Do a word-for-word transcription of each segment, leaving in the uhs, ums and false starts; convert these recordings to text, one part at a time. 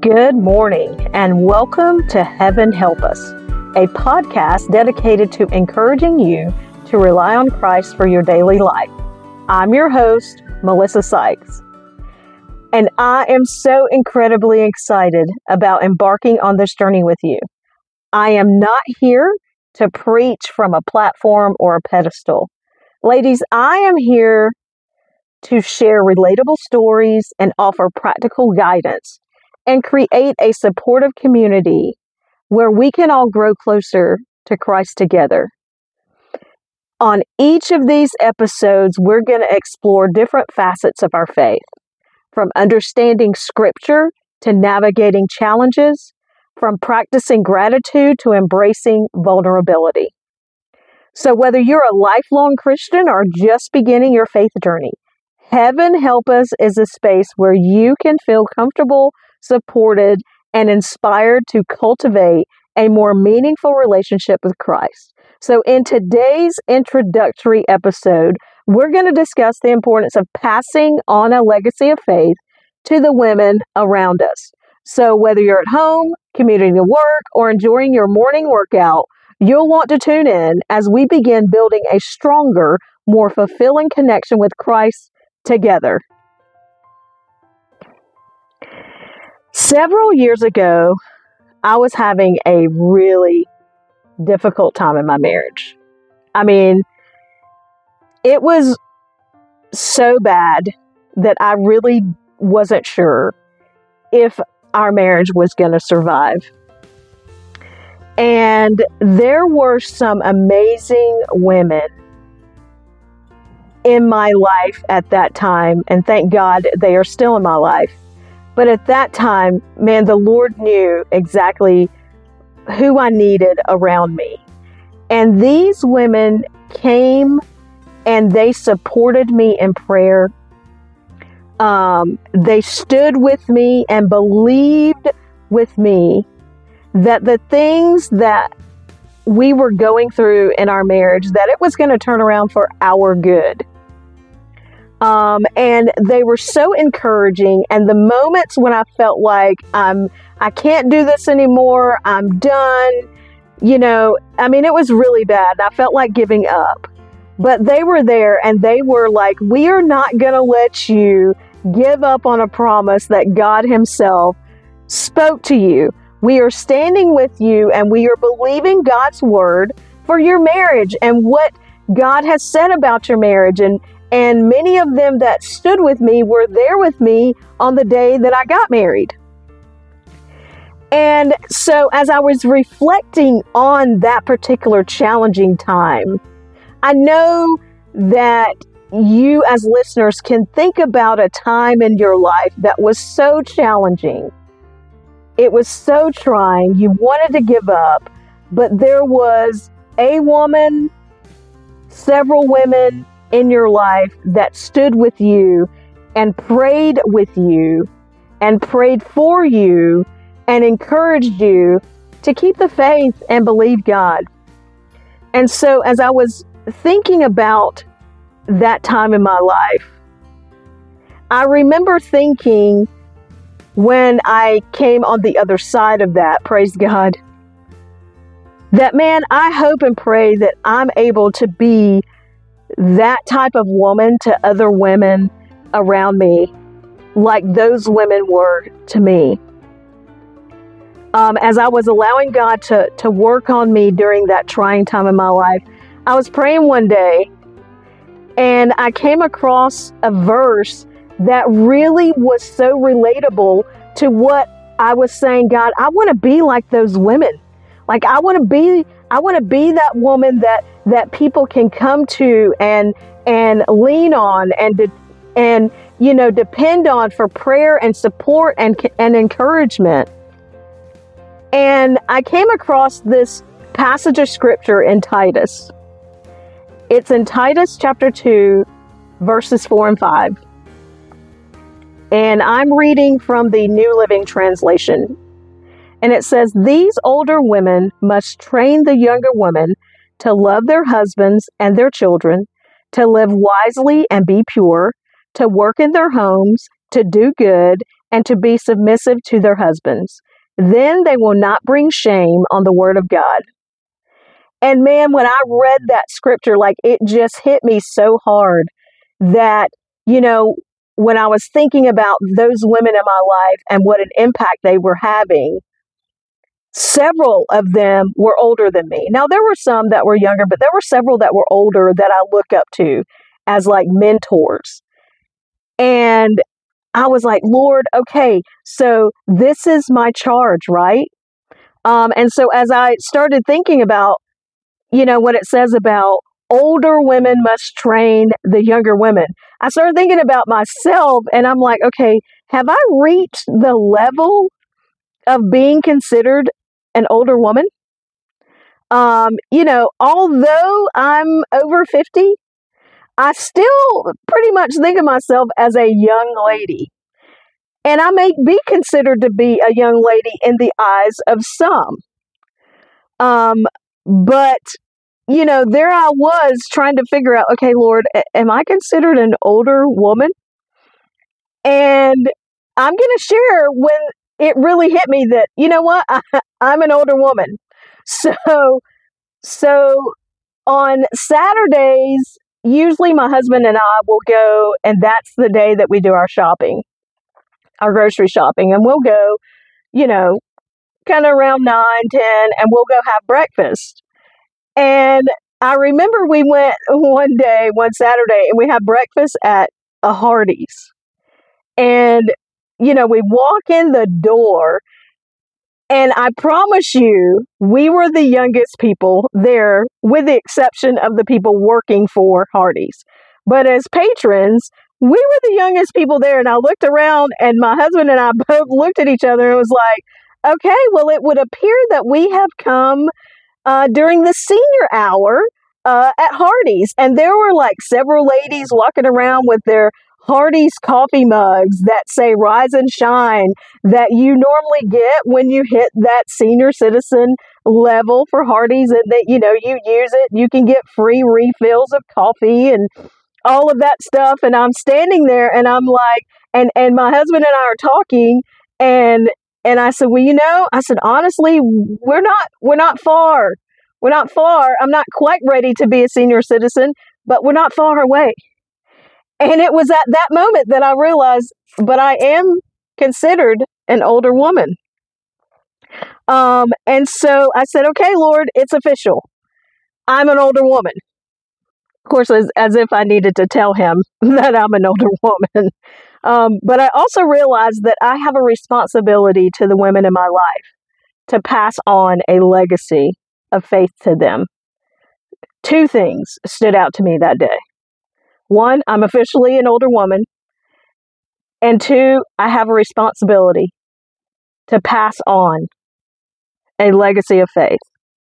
Good morning and welcome to Heaven Help Us, a podcast dedicated to encouraging you to rely on Christ for your daily life. I'm your host, Melissa Sykes, and I am so incredibly excited about embarking on this journey with you. I am not here to preach from a platform or a pedestal. Ladies, I am here to share relatable stories and offer practical guidance and create a supportive community where we can all grow closer to Christ together. On each of these episodes, we're going to explore different facets of our faith, from understanding Scripture to navigating challenges, from practicing gratitude to embracing vulnerability. So whether you're a lifelong Christian or just beginning your faith journey, Heaven Help Us is a space where you can feel comfortable, supported, and inspired to cultivate a more meaningful relationship with Christ. So in today's introductory episode, we're going to discuss the importance of passing on a legacy of faith to the women around us. So whether you're at home, commuting to work, or enjoying your morning workout, you'll want to tune in as we begin building a stronger, more fulfilling connection with Christ together. Several years ago, I was having a really difficult time in my marriage. I mean, it was so bad that I really wasn't sure if our marriage was going to survive. And there were some amazing women in my life at that time, and thank God they are still in my life. But at that time, man, the Lord knew exactly who I needed around me. And these women came and they supported me in prayer. Um, they stood with me and believed with me that the things that we were going through in our marriage, that it was going to turn around for our good. Um, and they were so encouraging. And the moments when I felt like I'm, I can't do this anymore, I'm done, you know, I mean, it was really bad. I felt like giving up. But they were there and they were like, we are not going to let you give up on a promise that God Himself spoke to you. We are standing with you and we are believing God's word for your marriage and what God has said about your marriage. And And many of them that stood with me were there with me on the day that I got married. And so as I was reflecting on that particular challenging time, I know that you as listeners can think about a time in your life that was so challenging. It was so trying. You wanted to give up, but there was a woman, several women in your life that stood with you and prayed with you and prayed for you and encouraged you to keep the faith and believe God. And so as I was thinking about that time in my life, I remember thinking when I came on the other side of that, praise God, that man, I hope and pray that I'm able to be that type of woman to other women around me, like those women were to me. Um, as I was allowing God to, to work on me during that trying time in my life, I was praying one day and I came across a verse that really was so relatable to what I was saying. God, I want to be like those women. Like I want to be, I want to be that woman that that people can come to and and lean on and de- and you know depend on for prayer and support and and encouragement. And I came across this passage of scripture in Titus. It's in Titus chapter two, verses four and five. And I'm reading from the New Living Translation. And it says, "These older women must train the younger women to love their husbands and their children, to live wisely and be pure, to work in their homes, to do good, and to be submissive to their husbands. Then they will not bring shame on the word of God. And man, when I read that scripture, like it just hit me so hard that, you know, when I was thinking about those women in my life and what an impact they were having, several of them were older than me. Now, there were some that were younger, but there were several that were older that I look up to as like mentors. And I was like, Lord, okay, so this is my charge, right? Um, and so as I started thinking about, you know, what it says about older women must train the younger women, I started thinking about myself, and I'm like, okay, have I reached the level of being considered an older woman? Um, you know, although I'm over fifty, I still pretty much think of myself as a young lady. And I may be considered to be a young lady in the eyes of some. Um, but, you know, there I was trying to figure out, okay, Lord, am I considered an older woman? And I'm going to share when it really hit me that, you know what, I, I'm an older woman. So, so on Saturdays, usually my husband and I will go, and that's the day that we do our shopping, our grocery shopping, and we'll go, you know, kind of around nine, ten, and we'll go have breakfast. And I remember we went one day, one Saturday, and we had breakfast at a Hardee's. And, you know, we walk in the door, and I promise you, we were the youngest people there, with the exception of the people working for Hardee's. But as patrons, we were the youngest people there. And I looked around, and my husband and I both looked at each other and was like, okay, well, it would appear that we have come uh, during the senior hour uh, at Hardee's. And there were like several ladies walking around with their Hardee's coffee mugs that say Rise and Shine that you normally get when you hit that senior citizen level for Hardee's, and that, you know, you use it, you can get free refills of coffee and all of that stuff. And I'm standing there, and I'm like, and, and my husband and I are talking, and and I said, well, you know, I said, honestly, we're not, we're not far. We're not far. I'm not quite ready to be a senior citizen, but we're not far away. And it was at that moment that I realized, but I am considered an older woman. Um, and so I said, okay, Lord, it's official. I'm an older woman. Of course, as, as if I needed to tell him that I'm an older woman. Um, but I also realized that I have a responsibility to the women in my life to pass on a legacy of faith to them. Two things stood out to me that day. One, I'm officially an older woman. And two, I have a responsibility to pass on a legacy of faith.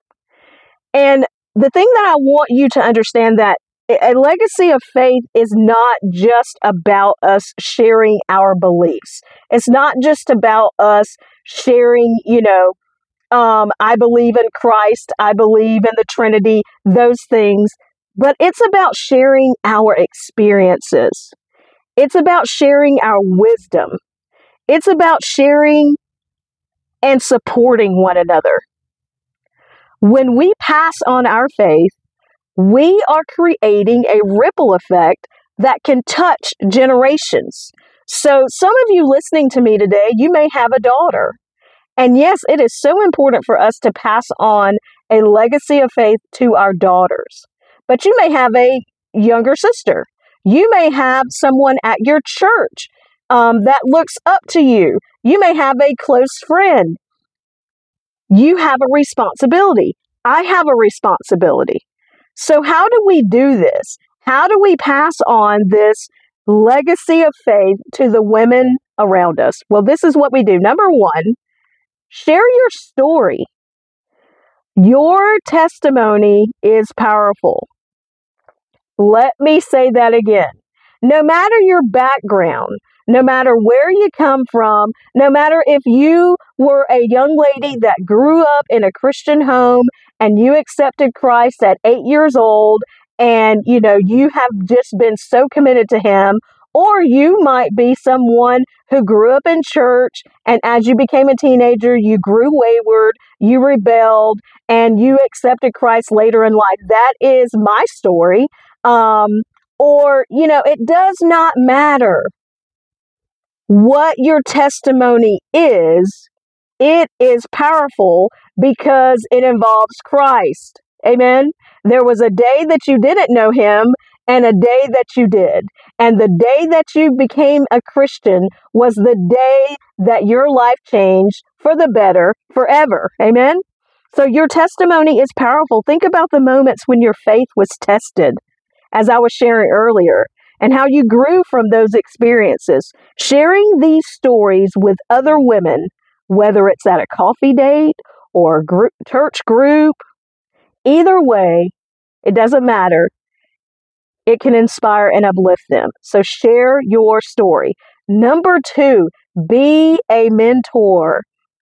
And the thing that I want you to understand, that a legacy of faith is not just about us sharing our beliefs. It's not just about us sharing, you know, um, I believe in Christ, I believe in the Trinity, those things. But it's about sharing our experiences. It's about sharing our wisdom. It's about sharing and supporting one another. When we pass on our faith, we are creating a ripple effect that can touch generations. So some of you listening to me today, you may have a daughter. And yes, it is so important for us to pass on a legacy of faith to our daughters. But you may have a younger sister. You may have someone at your church um, that looks up to you. You may have a close friend. You have a responsibility. I have a responsibility. So how do we do this? How do we pass on this legacy of faith to the women around us? Well, this is what we do. Number one, share your story. Your testimony is powerful. Let me say that again. No matter your background, no matter where you come from, no matter if you were a young lady that grew up in a Christian home and you accepted Christ at eight years old and, you know, you have just been so committed to Him, or you might be someone who grew up in church, and as you became a teenager, you grew wayward, you rebelled, and you accepted Christ later in life. That is my story. Um, or, you know, it does not matter what your testimony is. It is powerful because it involves Christ. Amen. There was a day that you didn't know him and a day that you did. And the day that you became a Christian was the day that your life changed for the better forever. Amen. So your testimony is powerful. Think about the moments when your faith was tested, as I was sharing earlier, and how you grew from those experiences. Sharing these stories with other women, whether it's at a coffee date or a group, church group, either way, it doesn't matter. It can inspire and uplift them. So share your story. Number two, be a mentor.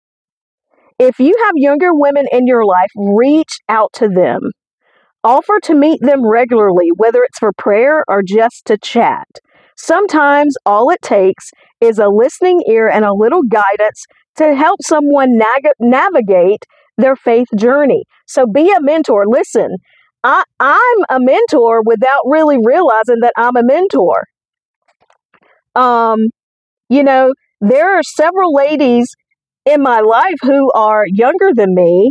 If you have younger women in your life, reach out to them. Offer to meet them regularly, whether it's for prayer or just to chat. Sometimes all it takes is a listening ear and a little guidance to help someone nag- navigate their faith journey. So be a mentor. Listen, I, I'm a mentor without really realizing that I'm a mentor. Um, you know, there are several ladies in my life who are younger than me,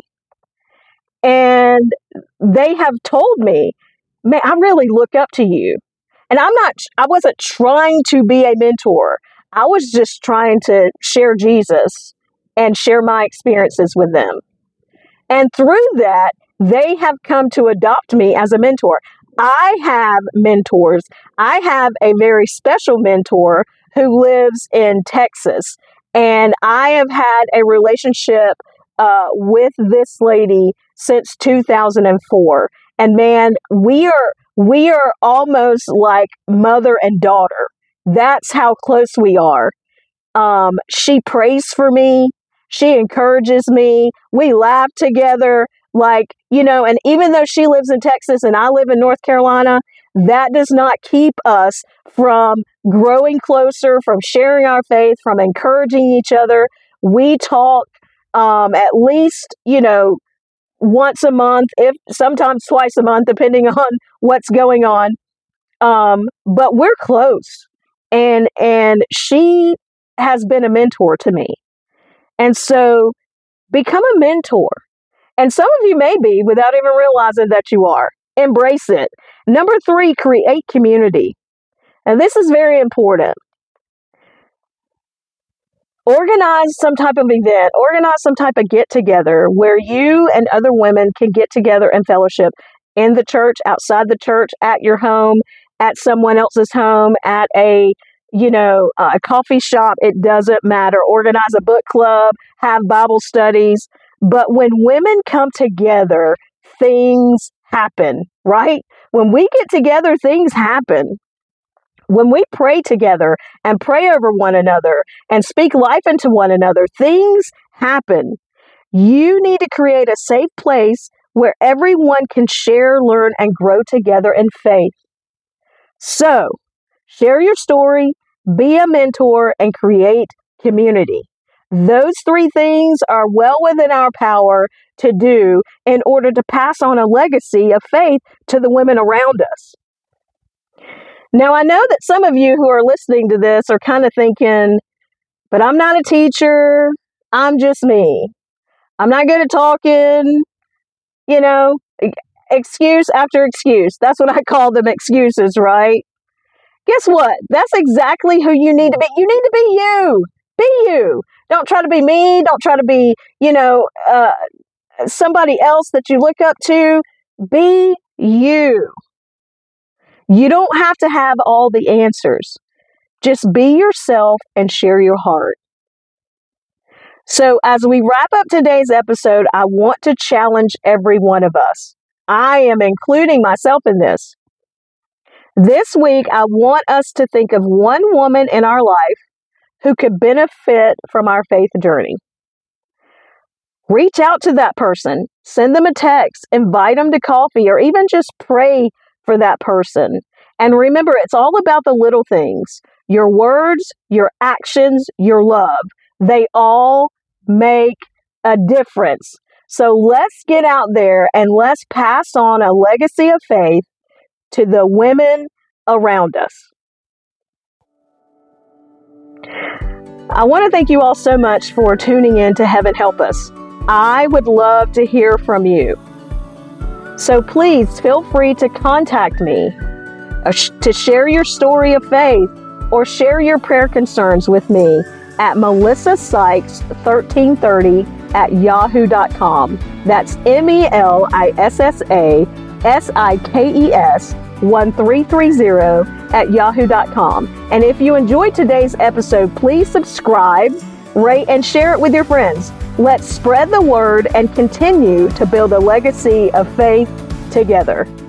and they have told me, man, I really look up to you. And I'm not, I wasn't trying to be a mentor. I was just trying to share Jesus and share my experiences with them. And through that, they have come to adopt me as a mentor. I have mentors. I have a very special mentor who lives in Texas. And I have had a relationship uh, with this lady since two thousand four. And man, we are we are almost like mother and daughter. That's how close we are. Um, she prays for me. She encourages me. We laugh together. Like, you know, and even though she lives in Texas and I live in North Carolina, that does not keep us from growing closer, from sharing our faith, from encouraging each other. We talk um, at least, you know, once a month, if sometimes twice a month, depending on what's going on. Um, but we're close. And and she has been a mentor to me. And so become a mentor. And some of you may be without even realizing that you are. Embrace it. Number three, create community. And this is very important. Organize some type of event, organize some type of get together where you and other women can get together and fellowship in the church, outside the church, at your home, at someone else's home, at a, you know, a coffee shop. It doesn't matter. Organize a book club, have Bible studies. But when women come together, things happen, right? When we get together, things happen. When we pray together and pray over one another and speak life into one another, things happen. You need to create a safe place where everyone can share, learn, and grow together in faith. So, share your story, be a mentor, and create community. Those three things are well within our power to do in order to pass on a legacy of faith to the women around us. Now, I know that some of you who are listening to this are kind of thinking, but I'm not a teacher. I'm just me. I'm not good at talking, you know, excuse after excuse. That's what I call them, excuses, right? Guess what? That's exactly who you need to be. You need to be you. Be you. Don't try to be me. Don't try to be, you know, uh, somebody else that you look up to. Be you. You don't have to have all the answers. Just be yourself and share your heart. So as we wrap up today's episode, I want to challenge every one of us. I am including myself in this. This week, I want us to think of one woman in our life who could benefit from our faith journey. Reach out to that person, send them a text, invite them to coffee, or even just pray for that person. And remember, it's all about the little things. Your words, your actions, your love, they all make a difference. So let's get out there and let's pass on a legacy of faith to the women around us. I want to thank you all so much for tuning in to Heaven Help Us. I would love to hear from you. So please feel free to contact me to share your story of faith or share your prayer concerns with me at melissa sykes thirteen thirty at yahoo dot com. That's M E L I S S A S I K E S one three three zero at yahoo dot com. And if you enjoyed today's episode, please subscribe, rate, and share it with your friends. Let's spread the word and continue to build a legacy of faith together.